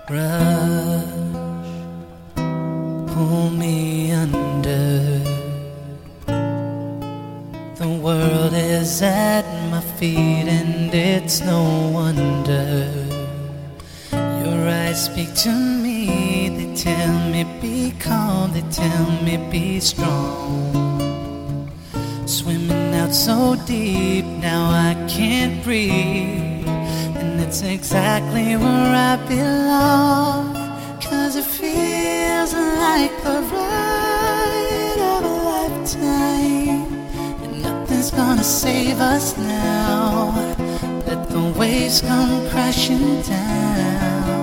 Rush, pull me under. The world is at my feet and it's no wonder. Your eyes speak to me, they tell me be calm, they tell me be strong. Swimming out so deep, now I can't breathe, and it's exactly where I belong. 'Cause it feels like the ride of a lifetime, and nothing's gonna save us now. Let the waves come crashing down.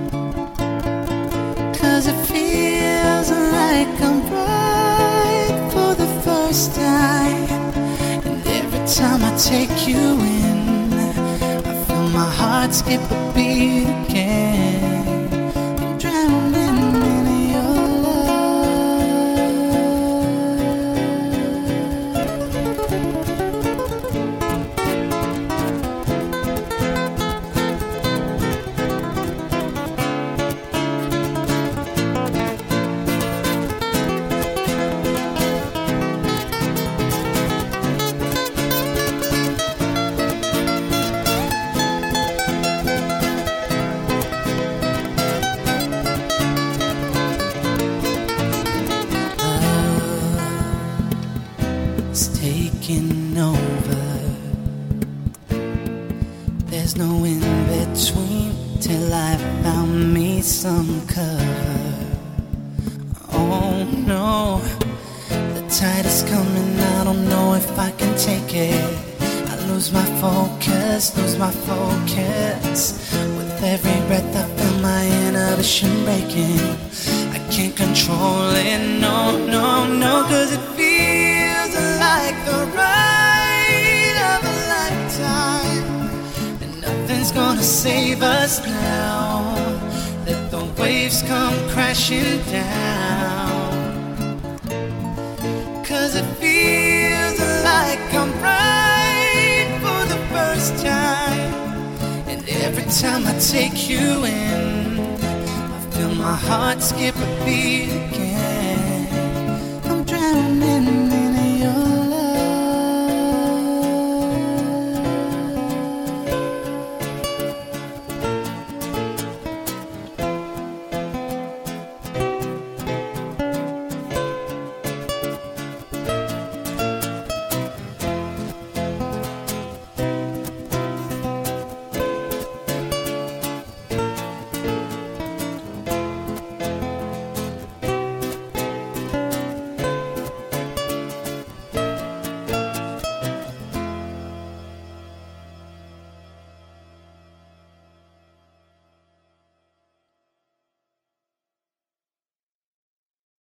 'Cause it feels like I'm right for the first time, and every time I take you in, I feel my heart skip a beat again. I'm drowning in your it's taking over. There's no in between till I found me some cover. Oh no, the tide is coming, I don't know if I can take it. I lose my focus, with every breath I feel my inhibition breaking. I can't control it, no, 'cause it feels like the ride of a lifetime, and nothing's gonna save us now. Let the waves come crashing down. 'Cause it feels like I'm right for the first time, and every time I take you in, I feel my heart skip a beat again. I'm drowning